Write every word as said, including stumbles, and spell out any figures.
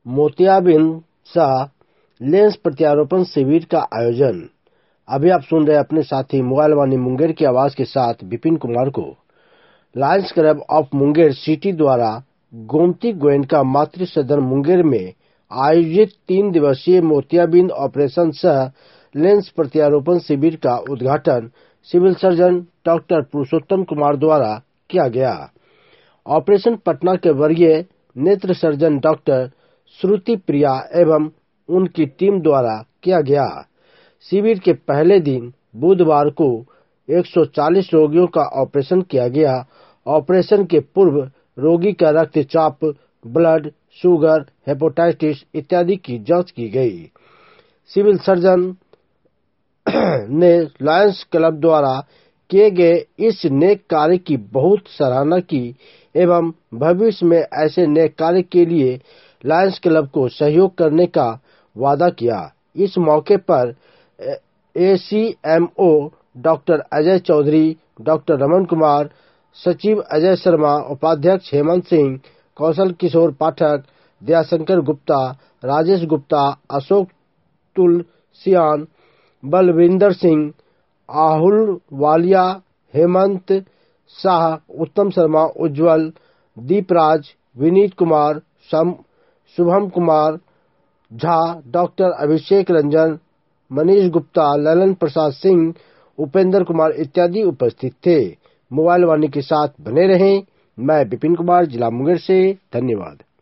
मोतियाबिंद सह लेंस प्रत्यारोपण शिविर का आयोजन। अभी आप सुन रहे अपने साथी मोबाइल वाणी मुंगेर की आवाज के साथ विपिन कुमार को। Lions club of Munger city द्वारा गोमती गोयनका मातृ सदन मुंगेर में आयोजित तीन दिवसीय मोतियाबिंद ऑपरेशन सह लेंस प्रत्यारोपण शिविर का उद्घाटन civil surgeon doctor Purushottam Kumar द्वारा किया गया। ऑपरेशन पटना के वरीय नेत्र सर्जन डॉक्टर श्रुति प्रिया एवं उनकी टीम द्वारा किया गया। शिविर के पहले दिन बुधवार को एक सौ चालीस रोगियों का ऑपरेशन किया गया। ऑपरेशन के पूर्व रोगी का रक्तचाप, ब्लड शुगर, हेपेटाइटिस इत्यादि की जांच की गई। सिविल सर्जन ने लायंस क्लब द्वारा किए गए इस नेक कार्य की बहुत सराहना की एवं भविष्य में ऐसे नेक कार्य के लिए लायंस क्लब को सहयोग करने का वादा किया। इस मौके पर ACMO doctor Ajay Chaudhary, doctor Raman Kumar, सचिव अजय शर्मा, उपाध्यक्ष हेमंत सिंह, कौशल किशोर पाठक, दयाशंकर गुप्ता, राजेश गुप्ता, अशोक तुलसियान, बलविंदर सिंह, आहुल वालिया, हेमंत शाह, उत्तम शर्मा, उज्जवल, दीपराज, विनीत कुमार, शुभम कुमार झा, डॉक्टर अभिषेक रंजन, मनीष गुप्ता, ललन प्रसाद सिंह, उपेंद्र कुमार इत्यादि उपस्थित थे। मोबाइल वाणी के साथ बने रहें। मैं विपिन कुमार, जिला मुंगेर से। धन्यवाद।